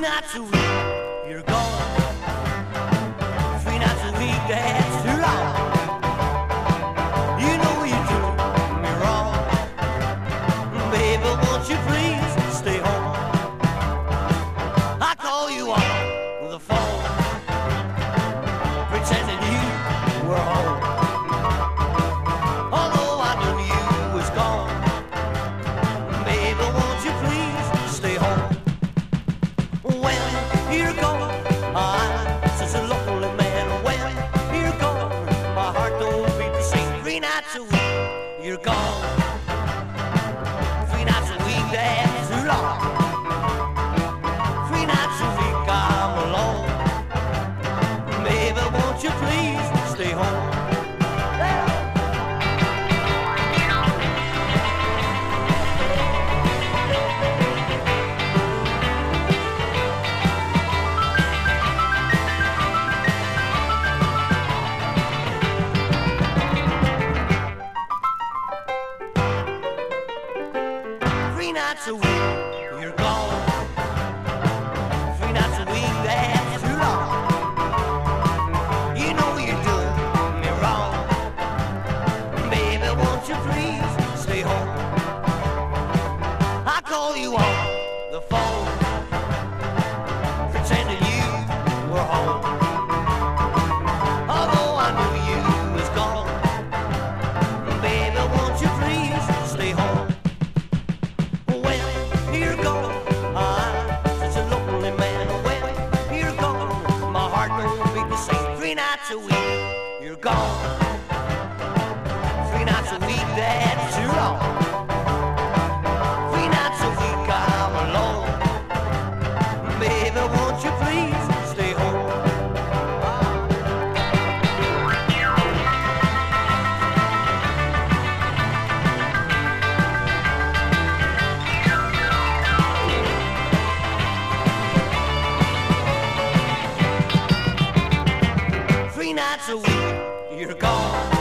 nights a week, you're gone. 3 nights a week, that's too long. You know you do me wrong. Baby, won't you please stay home? I call you on the phone, pretending you were home. Although I knew you was gone. Baby, won't you please stay home? When you're gone, I'm such a lonely man. When you're gone, my heart don't beat the same. 3 nights a week, you're gone. 3 nights a week, that's too long. 3 nights a week, I'm alone. Baby, won't you please stay home? 3 nights a week, you're gone. 3 nights a week, that's too long. You know you're doing me wrong. Baby, won't you please stay home? I call you on the phone, pretending you were home. Although I knew you was gone. Baby, won't you please stay home? When you're gone, I'm such a lonely man. When you're gone, my heart don't beat the same. 3 nights a week, you're gone. 3 nights a week, that's too long. 3 nights a week, I'm alone. Baby, won't you please stay home? 3 nights a week, you're gone.